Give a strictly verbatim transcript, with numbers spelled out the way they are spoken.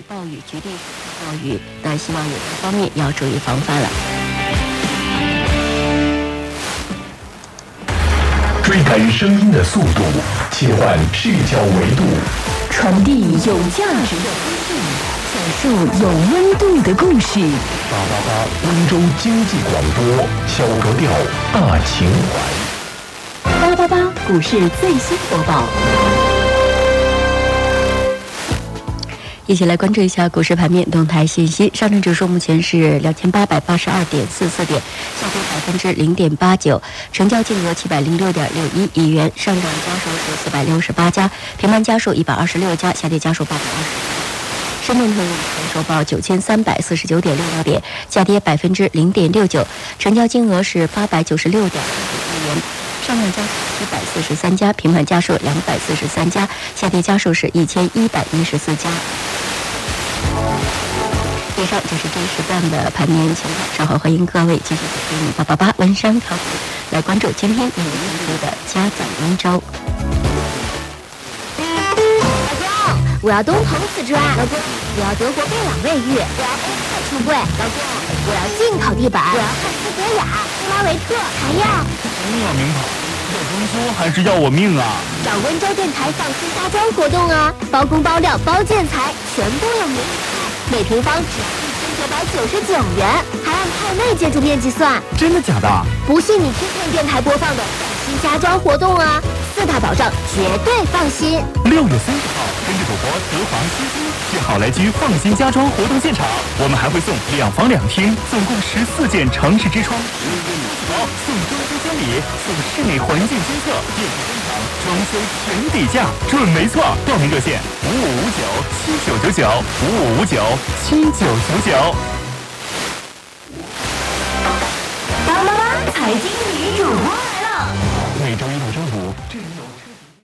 暴雨，局地暴雨，那希望有关方面要注意防范了。 追赶声音的速度，切换视角维度， 传递有价值的资讯，讲述有温度的故事。 八八八温州经济广播，小格调大情怀。 八八八股市最新播报。 一起来关注一下股市盘面动态信息。上证指数目前是两千八百八十二点四四点，下跌百分之零点八九，成交金额七百零六点六一亿元。上涨家数是四百六十八家，平盘家数一百二十六家，下跌家数八百二十。深圳成指收报九千三百四十九点六六点，下跌百分之零点六九，成交金额是八百九十六点二亿元。上涨家数一百四十三家，平盘家数两百四十三家，下跌家数是一千一百一十四家。以上就是这一时段的盘面情况，稍后欢迎各位继续锁定八八八温山考股，来关注今天有意思的家长温州。 老公，我要东鹏瓷砖。老公，我要德国贝朗卫浴。我要欧派橱柜。老公，我要进口地板。我要汉斯德雅、布拉维特，还要命啊名牌，要装修还是要我命啊？ 找温州电台放心家装活动啊，包工包料包建材，全部有名牌。每平方只要一千九百九十九元，还按套内建筑面积算。 真的假的？ 不信你听听电台播放的放心家装活动啊，四大保障绝对放心。 六月三十号，跟着主播德华西西去好来居放心家装活动现场，我们还会送两房两厅，总共十四件城市之窗，十个暖气包，送装修监理，送室内环境监测，电子工厂装修全底价，准没错。报名热线五五五九七九九九五五五九七九九九。 八八八财经女主播。